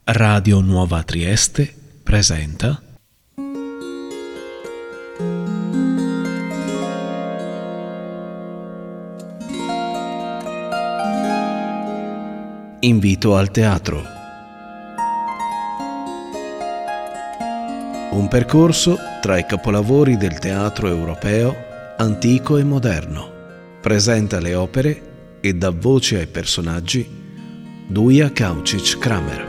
Radio Nuova Trieste presenta Invito al teatro. Un percorso tra i capolavori del teatro europeo, antico e moderno. Presenta le opere e dà voce ai personaggi Duja Kaučić-Kramer.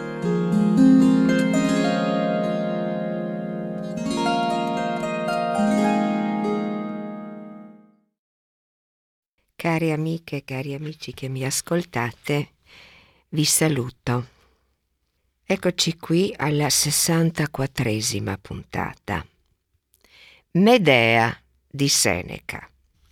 Cari amiche e cari amici che mi ascoltate, vi saluto. Eccoci qui alla 64esima puntata. Medea di Seneca.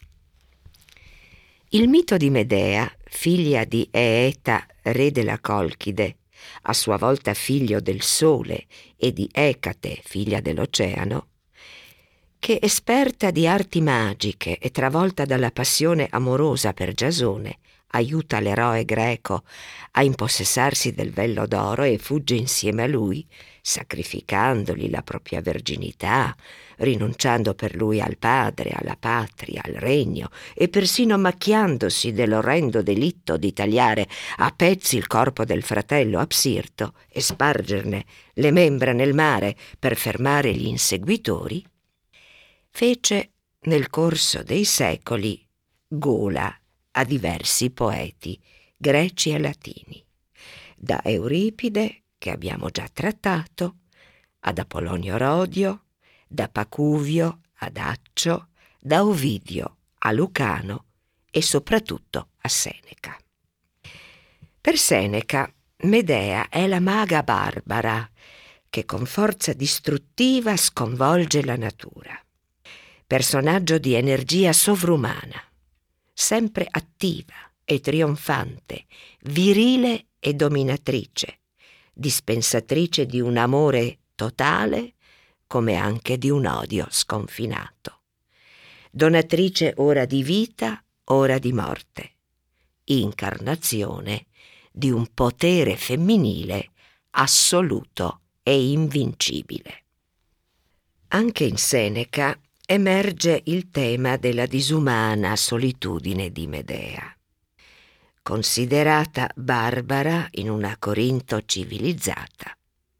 Il mito di Medea, figlia di Eeta, re della Colchide, a sua volta figlio del Sole, e di Ecate, figlia dell'Oceano, che, esperta di arti magiche e travolta dalla passione amorosa per Giasone, aiuta l'eroe greco a impossessarsi del vello d'oro e fugge insieme a lui, sacrificandogli la propria verginità, rinunciando per lui al padre, alla patria, al regno e persino macchiandosi dell'orrendo delitto di tagliare a pezzi il corpo del fratello Apsirto e spargerne le membra nel mare per fermare gli inseguitori, fece nel corso dei secoli gola a diversi poeti greci e latini, da Euripide, che abbiamo già trattato, ad Apollonio Rodio, da Pacuvio ad Accio, da Ovidio a Lucano e soprattutto a Seneca. Per Seneca, Medea è la maga barbara che con forza distruttiva sconvolge la natura. Personaggio di energia sovrumana, sempre attiva e trionfante, virile e dominatrice, dispensatrice di un amore totale come anche di un odio sconfinato, donatrice ora di vita, ora di morte, incarnazione di un potere femminile assoluto e invincibile. Anche in Seneca emerge il tema della disumana solitudine di Medea, considerata barbara in una Corinto civilizzata.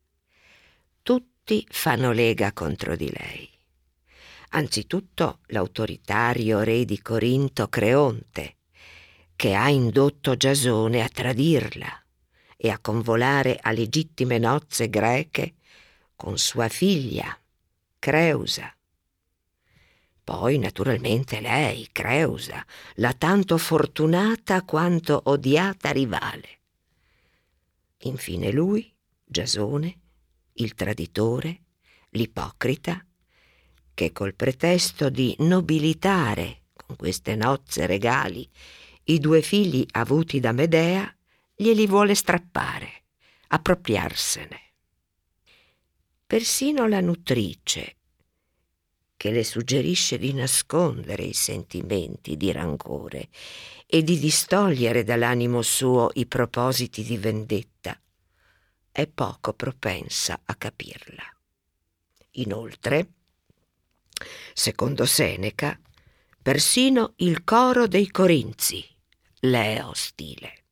Tutti fanno lega contro di lei. Anzitutto l'autoritario re di Corinto Creonte, che ha indotto Giasone a tradirla e a convolare a legittime nozze greche con sua figlia, Creusa. Poi, naturalmente, lei, Creusa, la tanto fortunata quanto odiata rivale. Infine lui, Giasone, il traditore, l'ipocrita, che col pretesto di nobilitare con queste nozze regali i due figli avuti da Medea, glieli vuole strappare, appropriarsene. Persino la nutrice, che le suggerisce di nascondere i sentimenti di rancore e di distogliere dall'animo suo i propositi di vendetta, è poco propensa a capirla. Inoltre, secondo Seneca, persino il coro dei Corinzi le è ostile.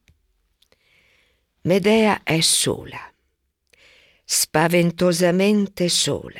Medea è sola, spaventosamente sola,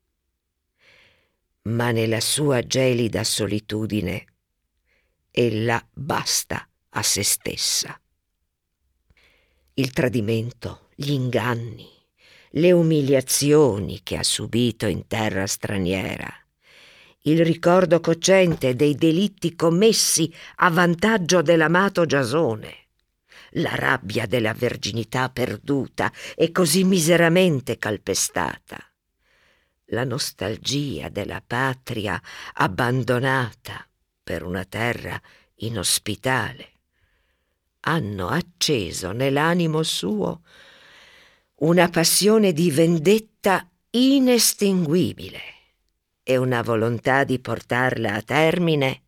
ma nella sua gelida solitudine ella basta a se stessa. Il tradimento, gli inganni, le umiliazioni che ha subito in terra straniera, il ricordo cocente dei delitti commessi a vantaggio dell'amato Giasone, la rabbia della verginità perduta e così miseramente calpestata, la nostalgia della patria abbandonata per una terra inospitale, hanno acceso nell'animo suo una passione di vendetta inestinguibile e una volontà di portarla a termine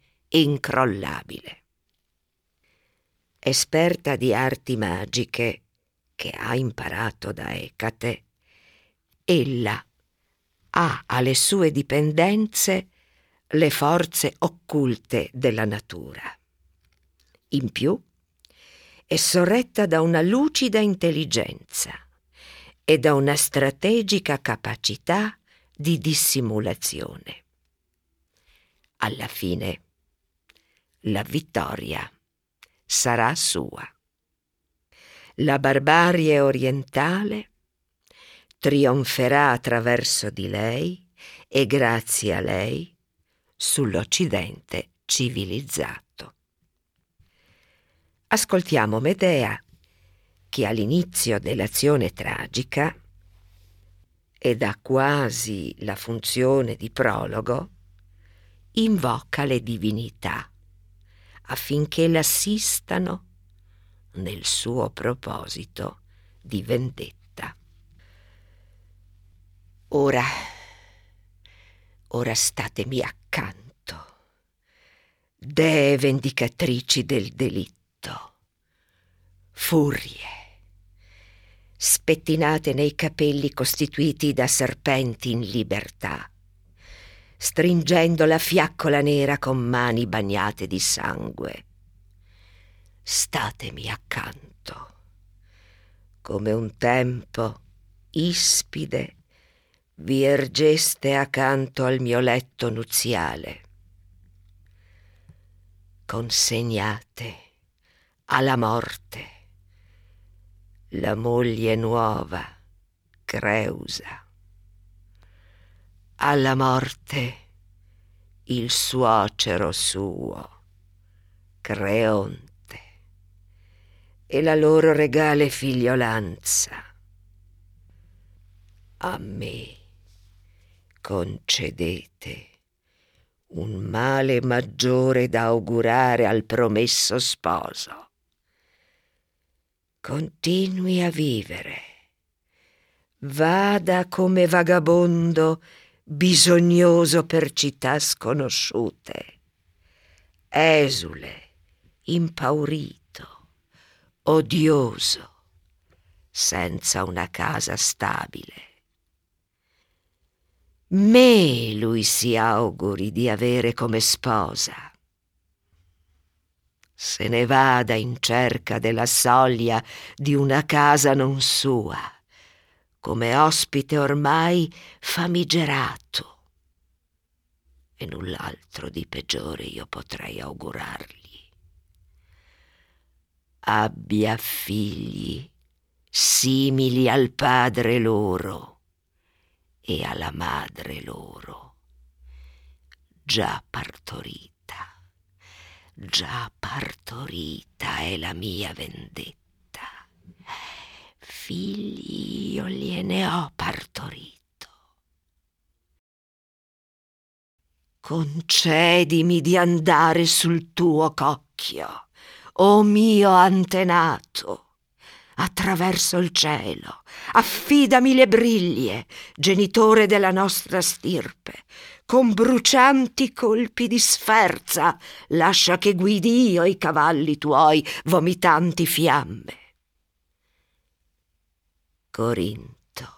incrollabile. Esperta di arti magiche che ha imparato da Ecate, ella ha alle sue dipendenze le forze occulte della natura. In più, è sorretta da una lucida intelligenza e da una strategica capacità di dissimulazione. Alla fine, la vittoria sarà sua. La barbarie orientale trionferà attraverso di lei e grazie a lei sull'Occidente civilizzato. Ascoltiamo Medea che all'inizio dell'azione tragica, e dà quasi la funzione di prologo, invoca le divinità affinché l'assistano nel suo proposito di vendetta. Ora statemi accanto, dee vendicatrici del delitto, furie, spettinate nei capelli costituiti da serpenti in libertà, stringendo la fiaccola nera con mani bagnate di sangue. Statemi accanto, come un tempo, ispide, vi ergeste accanto al mio letto nuziale. Consegnate alla morte la moglie nuova, Creusa, alla morte il suocero suo, Creonte, e la loro regale figliolanza. A me concedete un male maggiore da augurare al promesso sposo. Continui a vivere, vada come vagabondo bisognoso per città sconosciute, esule, impaurito, odioso, senza una casa stabile. Me lui si auguri di avere come sposa. Se ne vada in cerca della soglia di una casa non sua, come ospite ormai famigerato, e null'altro di peggiore io potrei augurargli. Abbia figli simili al padre loro e alla madre loro, già partorita è la mia vendetta. Figli io gliene ho partorito. Concedimi di andare sul tuo cocchio, o mio antenato, attraverso il cielo. Affidami le briglie, genitore della nostra stirpe. Con brucianti colpi di sferza lascia che guidi io i cavalli tuoi vomitanti fiamme. Corinto,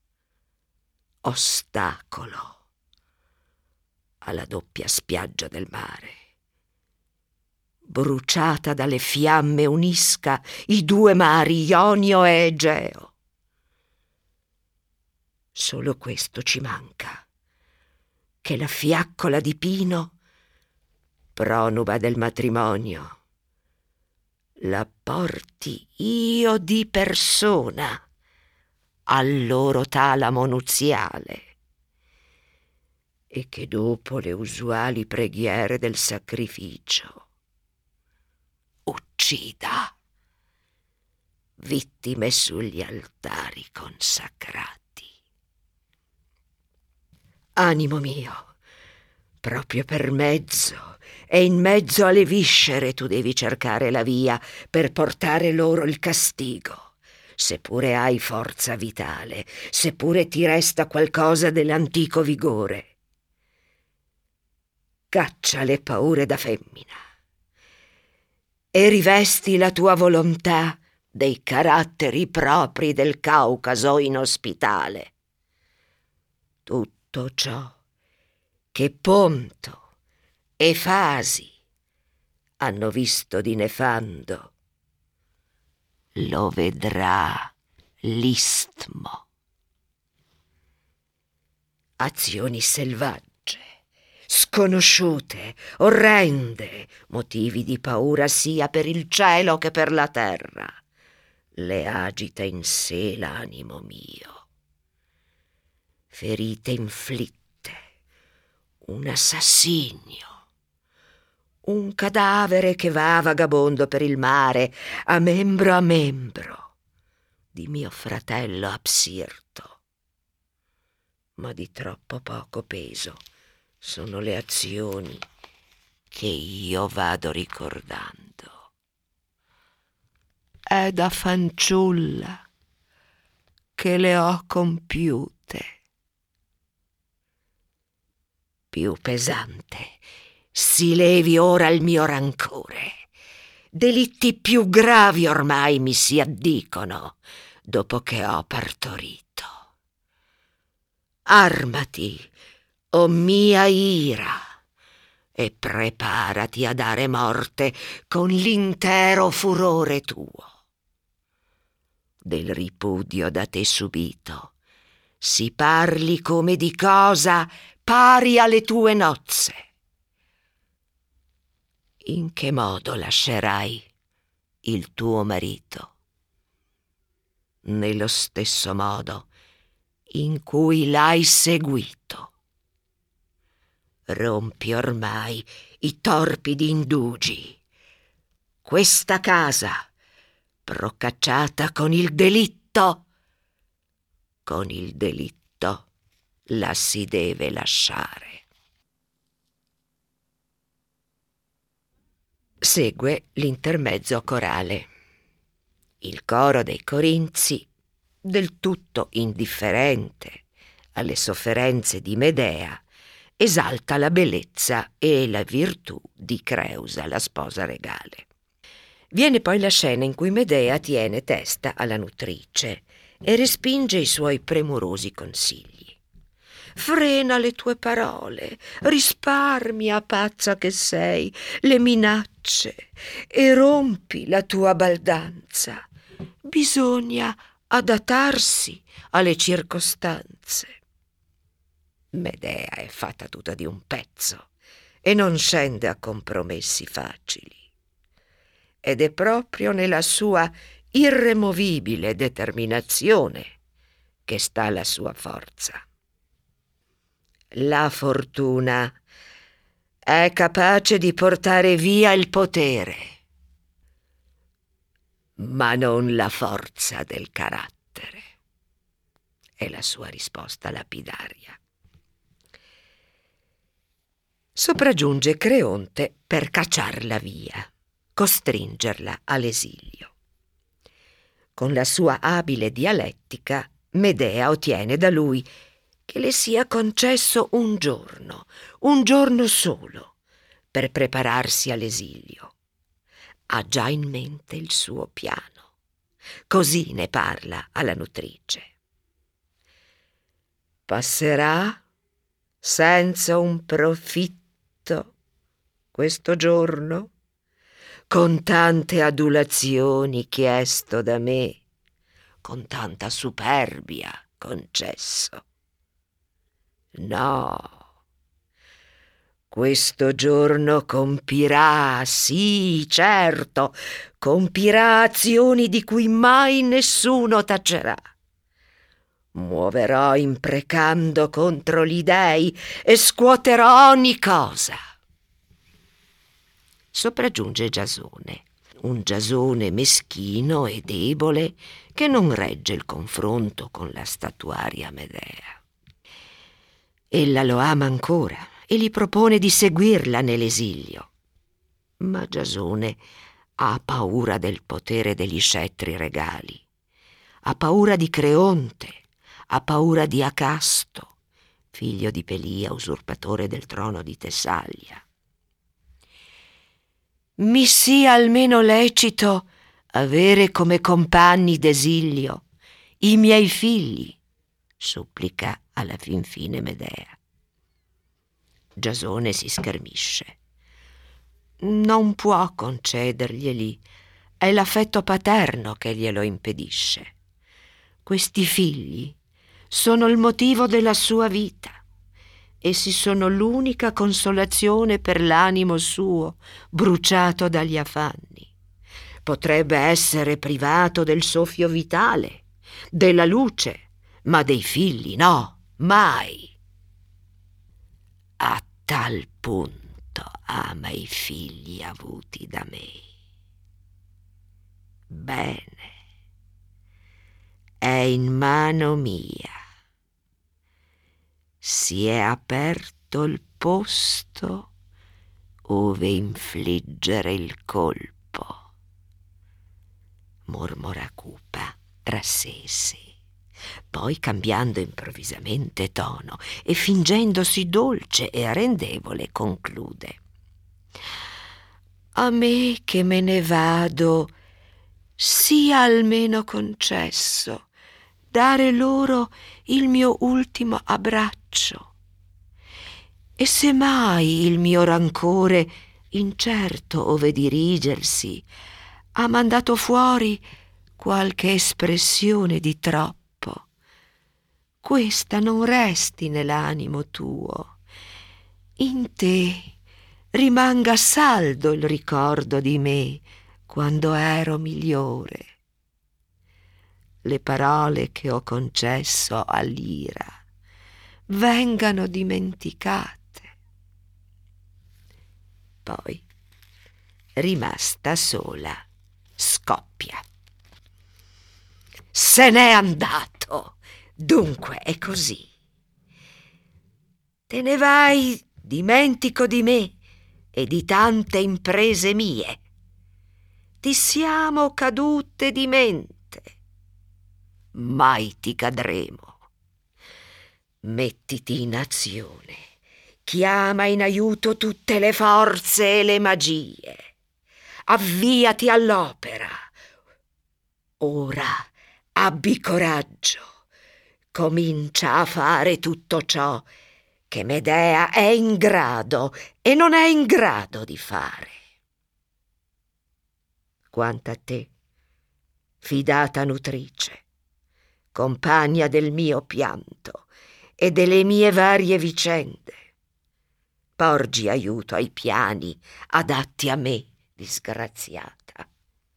ostacolo alla doppia spiaggia del mare, bruciata dalle fiamme unisca i due mari Ionio e Egeo. Solo questo ci manca, che la fiaccola di pino, pronuba del matrimonio, la porti io di persona al loro talamo nuziale, e che dopo le usuali preghiere del sacrificio uccida vittime sugli altari consacrati. Animo mio, proprio per mezzo e in mezzo alle viscere tu devi cercare la via per portare loro il castigo, seppure hai forza vitale, seppure ti resta qualcosa dell'antico vigore. Caccia le paure da femmina e rivesti la tua volontà dei caratteri propri del Caucaso inospitale. Tutto ciò che Ponto e Fasi hanno visto di nefando lo vedrà l'Istmo. Azioni selvagge, sconosciute, orrende, motivi di paura sia per il cielo che per la terra, le agita in sé l'animo mio. Ferite inflitte, un assassinio, un cadavere che va vagabondo per il mare a membro di mio fratello Apsirto. Ma di troppo poco peso sono le azioni che io vado ricordando. È da fanciulla che le ho compiute. Più pesante si levi ora il mio rancore. Delitti più gravi ormai mi si addicono dopo che ho partorito. Armati, o mia ira, e preparati a dare morte con l'intero furore tuo. Del ripudio da te subito si parli come di cosa pari alle tue nozze. In che modo lascerai il tuo marito? Nello stesso modo in cui l'hai seguito. Rompi ormai i torpidi indugi. Questa casa, procacciata con il delitto la si deve lasciare. Segue l'intermezzo corale. Il coro dei Corinzi, del tutto indifferente alle sofferenze di Medea, esalta la bellezza e la virtù di Creusa, la sposa regale. Viene poi la scena in cui Medea tiene testa alla nutrice e respinge i suoi premurosi consigli. Frena le tue parole, risparmia, pazza che sei, le minacce e rompi la tua baldanza. Bisogna adattarsi alle circostanze. Medea è fatta tutta di un pezzo e non scende a compromessi facili. Ed è proprio nella sua irremovibile determinazione che sta la sua forza. La fortuna è capace di portare via il potere, ma non la forza del carattere. È la sua risposta lapidaria. Sopraggiunge Creonte per cacciarla via, costringerla all'esilio. Con la sua abile dialettica, Medea ottiene da lui che le sia concesso un giorno solo, per prepararsi all'esilio. Ha già in mente il suo piano. Così ne parla alla nutrice. Passerà senza un profitto questo giorno, con tante adulazioni chiesto da me, con tanta superbia concesso. No, questo giorno compirà, sì, certo, compirà azioni di cui mai nessuno tacerà. Muoverò imprecando contro gli dei e scuoterò ogni cosa. Sopraggiunge Giasone, un Giasone meschino e debole che non regge il confronto con la statuaria Medea. Ella lo ama ancora e gli propone di seguirla nell'esilio. Ma Giasone ha paura del potere degli scettri regali, ha paura di Creonte, ha paura di Acasto, figlio di Pelia, usurpatore del trono di Tessalia. Mi sia almeno lecito avere come compagni d'esilio i miei figli, supplica alla fin fine Medea. Giasone si schermisce. Non può concederglieli, è l'affetto paterno che glielo impedisce. Questi figli sono il motivo della sua vita. Essi sono l'unica consolazione per l'animo suo, bruciato dagli affanni. Potrebbe essere privato del soffio vitale, della luce, ma dei figli no, mai. A tal punto ama i figli avuti da me. Bene, è in mano mia. Si è aperto il posto ove infliggere il colpo, mormora cupa tra sé e sé. Poi, cambiando improvvisamente tono e fingendosi dolce e arrendevole, conclude: a me che me ne vado sia almeno concesso dare loro il mio ultimo abbraccio, e se mai il mio rancore, incerto ove dirigersi, ha mandato fuori qualche espressione di troppo, questa non resti nell'animo tuo. In te rimanga saldo il ricordo di me quando ero migliore. Le parole che ho concesso all'ira vengano dimenticate. Poi, rimasta sola, scoppia. Se n'è andato, dunque è così. Te ne vai dimentico di me e di tante imprese mie. Ti siamo cadute di mente. Mai ti cadremo. Mettiti in azione, chiama in aiuto tutte le forze e le magie, avviati all'opera. Ora abbi coraggio, comincia a fare tutto ciò che Medea è in grado e non è in grado di fare. Quanto a te, fidata nutrice, compagna del mio pianto e delle mie varie vicende, porgi aiuto ai piani adatti a me, disgraziata.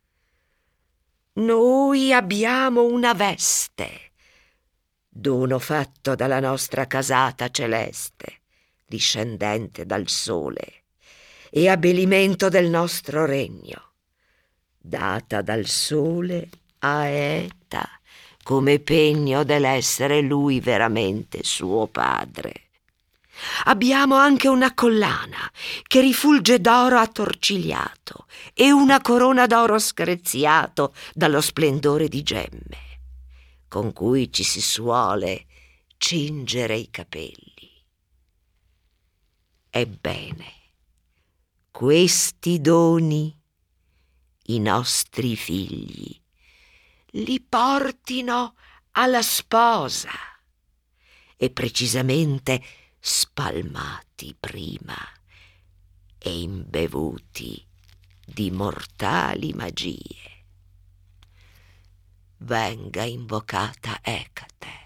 Noi abbiamo una veste, dono fatto dalla nostra casata celeste, discendente dal sole, e abbelimento del nostro regno, data dal sole a Eta, come pegno dell'essere lui veramente suo padre. Abbiamo anche una collana che rifulge d'oro attorcigliato e una corona d'oro screziato dallo splendore di gemme, con cui ci si suole cingere i capelli. Ebbene, questi doni i nostri figli li portino alla sposa, e precisamente spalmati prima e imbevuti di mortali magie. Venga invocata Ecate.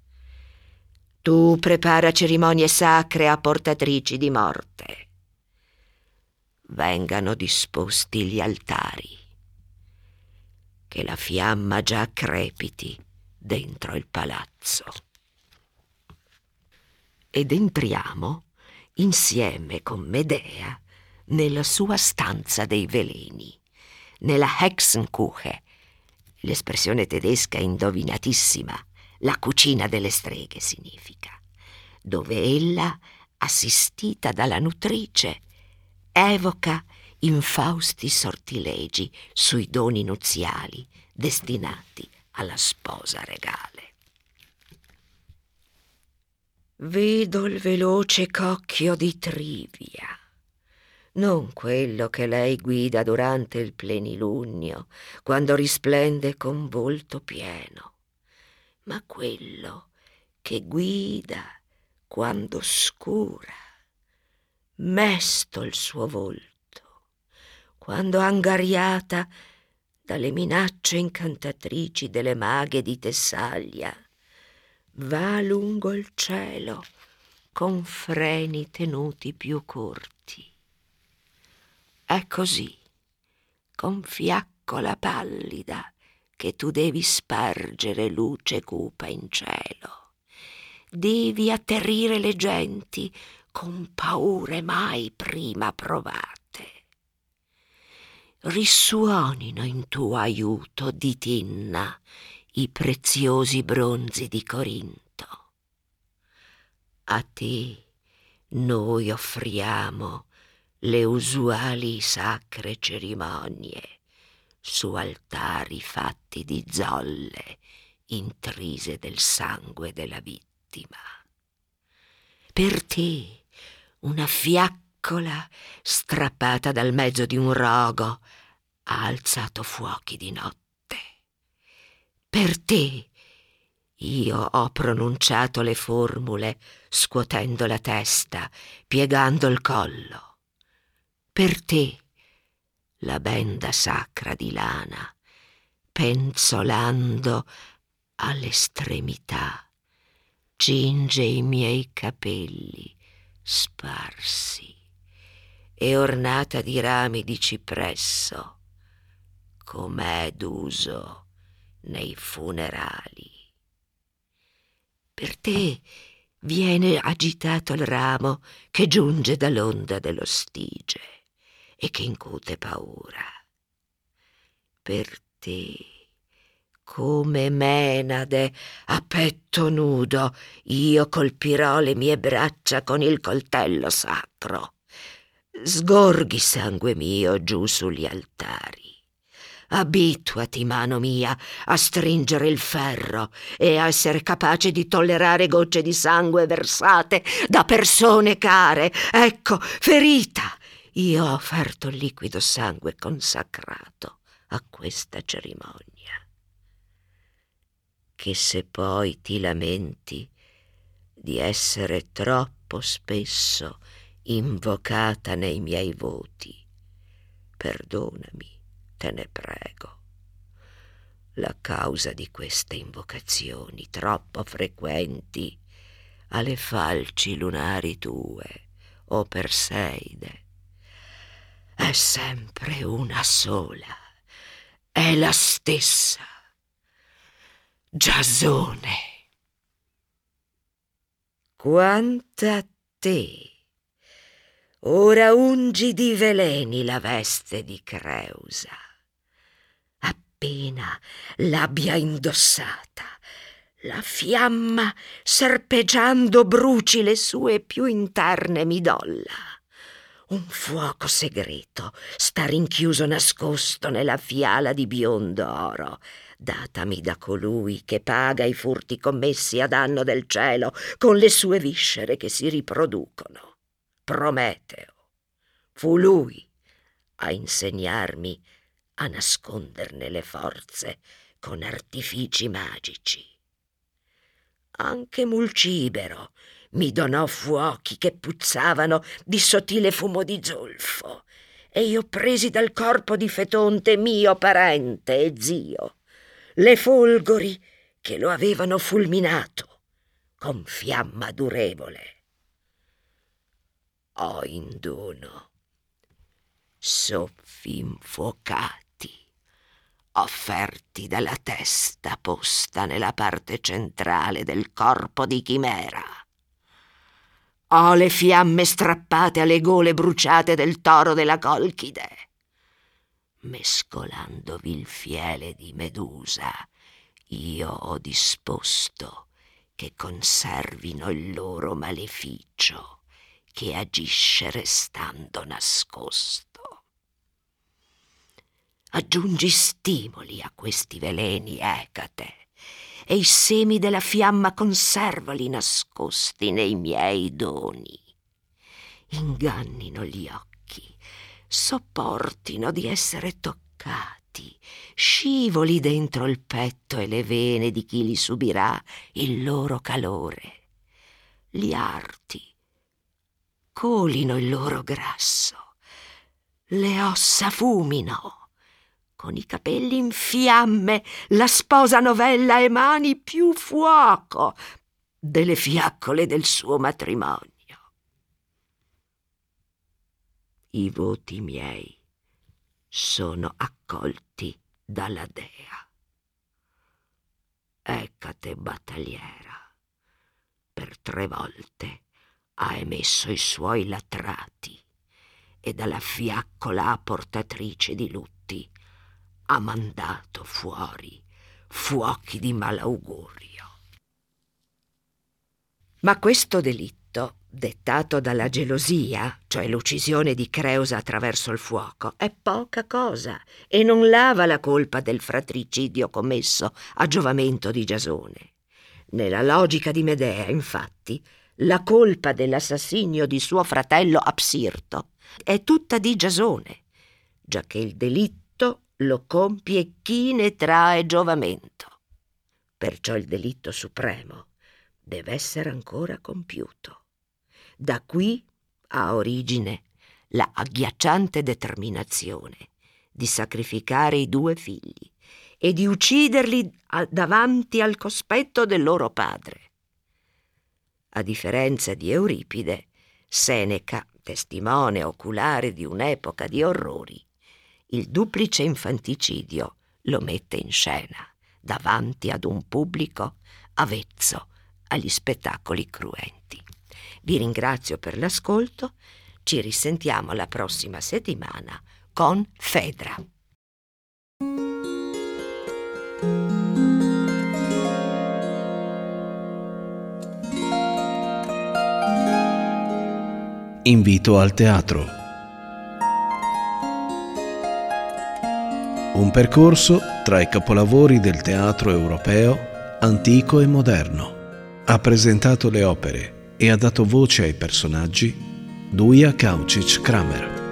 Tu prepara cerimonie sacre a portatrici di morte. Vengano disposti gli altari, che la fiamma già crepiti dentro il palazzo. Ed entriamo insieme con Medea nella sua stanza dei veleni, nella Hexenküche, l'espressione tedesca indovinatissima, la cucina delle streghe significa, dove ella, assistita dalla nutrice, evoca infausti sortilegi sui doni nuziali destinati alla sposa regale. Vedo il veloce cocchio di Trivia, non quello che lei guida durante il plenilunio, quando risplende con volto pieno, ma quello che guida quando scura, mesto il suo volto, quando angariata dalle minacce incantatrici delle maghe di Tessaglia, va lungo il cielo con freni tenuti più corti. È così, con fiaccola pallida, che tu devi spargere luce cupa in cielo. Devi atterrire le genti con paure mai prima provate. Risuonino in tuo aiuto di tinna i preziosi bronzi di Corinto. A te noi offriamo le usuali sacre cerimonie su altari fatti di zolle intrise del sangue della vittima. Per te una fiaccola strappata dal mezzo di un rogo ha alzato fuochi di notte. Per te io ho pronunciato le formule scuotendo la testa, piegando il collo. Per te la benda sacra di lana, penzolando all'estremità, cinge i miei capelli sparsi e ornata di rami di cipresso, com'è d'uso nei funerali. Per te viene agitato il ramo che giunge dall'onda dello Stige e che incute paura. Per te, come Menade a petto nudo, io colpirò le mie braccia con il coltello sacro. Sgorghi sangue mio giù sugli altari. Abituati, mano mia, a stringere il ferro e a essere capace di tollerare gocce di sangue versate da persone care. Ecco, ferita, io ho offerto il liquido sangue consacrato a questa cerimonia. Che se poi ti lamenti di essere troppo spesso invocata nei miei voti, perdonami, te ne prego. La causa di queste invocazioni troppo frequenti alle falci lunari tue, o Perseide, è sempre una sola, è la stessa: Giasone. Quanta a te, ora ungi di veleni la veste di Creusa. Appena l'abbia indossata, la fiamma serpeggiando bruci le sue più interne midolla. Un fuoco segreto sta rinchiuso nascosto nella fiala di biondo oro, datami da colui che paga i furti commessi a danno del cielo con le sue viscere che si riproducono. Prometeo. Fu lui a insegnarmi a nasconderne le forze con artifici magici. Anche Mulcibero mi donò fuochi che puzzavano di sottile fumo di zolfo, e io presi dal corpo di Fetonte, mio parente e zio, le folgori che lo avevano fulminato con fiamma durevole. Ho in dono soffi infuocati offerti dalla testa posta nella parte centrale del corpo di Chimera. Ho le fiamme strappate alle gole bruciate del toro della Colchide. Mescolandovi il fiele di Medusa, io ho disposto che conservino il loro maleficio, che agisce restando nascosto. Aggiungi stimoli a questi veleni, Ecate, e i semi della fiamma conservali nascosti nei miei doni. Ingannino gli occhi sopportino di essere toccati, scivoli dentro il petto e le vene di chi li subirà il loro calore, li arti, colino il loro grasso, le ossa fumino, con i capelli in fiamme la sposa novella emani più fuoco delle fiaccole del suo matrimonio. I voti miei sono accolti dalla dea. Ecate battagliera per 3 volte ha emesso i suoi latrati e dalla fiaccola portatrice di lutti ha mandato fuori fuochi di malaugurio. Ma questo delitto, dettato dalla gelosia, cioè l'uccisione di Creusa attraverso il fuoco, è poca cosa e non lava la colpa del fratricidio commesso a giovamento di Giasone. Nella logica di Medea, infatti, la colpa dell'assassinio di suo fratello Apsirto è tutta di Giasone, giacché il delitto lo compie chi ne trae giovamento. Perciò il delitto supremo deve essere ancora compiuto. Da qui ha origine la agghiacciante determinazione di sacrificare i 2 figli e di ucciderli davanti al cospetto del loro padre. A differenza di Euripide, Seneca, testimone oculare di un'epoca di orrori, il duplice infanticidio lo mette in scena davanti ad un pubblico avvezzo agli spettacoli cruenti. Vi ringrazio per l'ascolto, ci risentiamo la prossima settimana con Fedra. Invito al teatro. Un percorso tra i capolavori del teatro europeo antico e moderno. Ha presentato le opere e ha dato voce ai personaggi Duja Kaučić Kramer.